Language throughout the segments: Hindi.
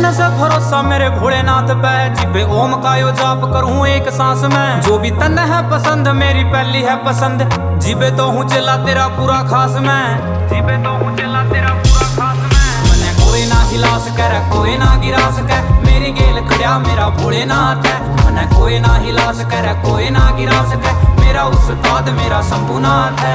मन से भरोसा मेरे भोलेनाथ पे, जिबे ओम का यो जाप करूं एक सांस में। जो भी तन है पसंद मेरी पहली है पसंद, जिबे तो हूँ चला तेरा पूरा खास मैं, जिबे तो हूँ चला तेरा पूरा खास मैं। मने कोई ना हिला सके रे कोई ना गिरा सके, मेरी गेल खड़िया मेरा भोलेनाथ है। मने कोई ना हिला सके रे कोई ना गिरा सके, मेरा उस्ताद मेरा शंभुनाथ है।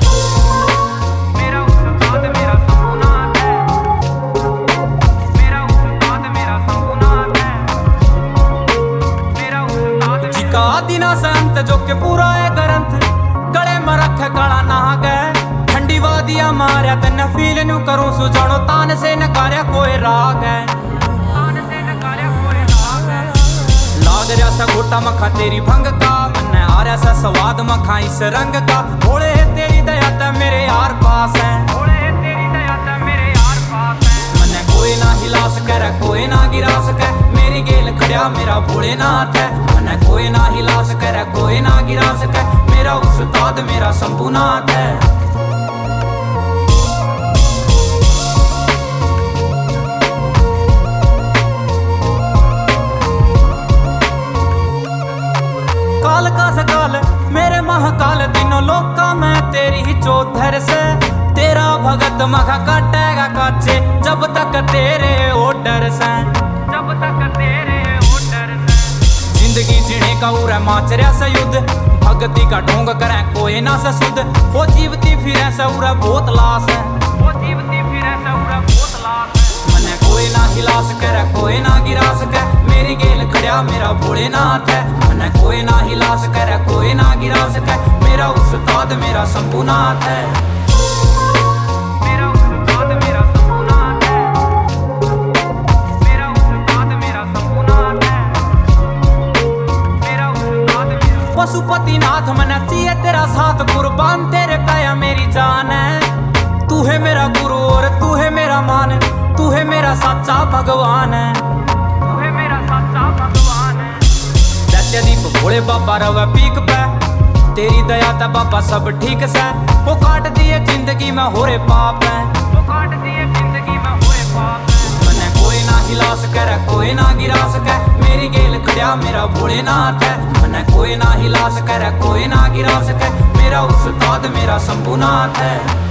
दिना संत जो के पूरा है ग्रंथ, गले में रखे काला नहा गए। ठंडी वादिया मारिया तने फील न्यू करूं सुजानो, तान से नकारिया कोई राग है, लाग रहा सा घोटा मखा तेरी भंग का, मन्ने आ रहा सा स्वाद मखा इस रंग का। भोले है तेरी दया ते मेरे यार पास है, मन्ने कोई ना हिला सके रे कोई ना गिरा सके, मेरी गेल खड़िया मेरा भोलेनाथ है। मने कोई ना हिला सके रे कोई ना गिरा सके, मेरा उस्ताद मेरा शंभुनाथ है। काल का सकाल मेरे महाकाल, तीनों लोका में तेरी ही चौधर से। तेरा भगत मखा काटेगा काचे, जब तक तेरे ओडर से, जब तक तेरे ओडर से। जिंदगी जीने का उरे माचरिया से युद्ध, भगती का ढोंग करे कोई ना से सुध। वो जीवती फिरे से उरे बहुत लाश है, वो जीवती फिरे से उरे बहुत लाश है। मने कोई ना हिला सके रे कोई ना गिरा सके, मेरी गेल खड़िया मेरा भोलेनाथ है। मने कोई ना हिला सके रे कोई ना गिरा सके, मेरा उस्ताद मेरा शंभुनाथ है। पशुपतिनाथ मने चाहिए तेरा साथ, कुर्बान तेरे काया मेरी जान है। तू है मेरा गुरु और तू है मेरा मान, तू है मेरा सच्चा भगवान है, तू है मेरा सच्चा भगवान है। दैत्य दीप भोले बाबा रवे पीक पे, तेरी दया ता बाबा सब ठीक से। वो काट दिए जिंदगी में हो रे पाप है, वो काट दिए जिंदगी में हो रे पाप है। मने कोई ना हिला सके रे कोई ना गिरा सके, मेरी गेल खड़िया मेरा भोलेनाथ है। मने कोई ना हिला सके रे कोई ना गिरा सके, मेरा उस्ताद मेरा शंभुनाथ है।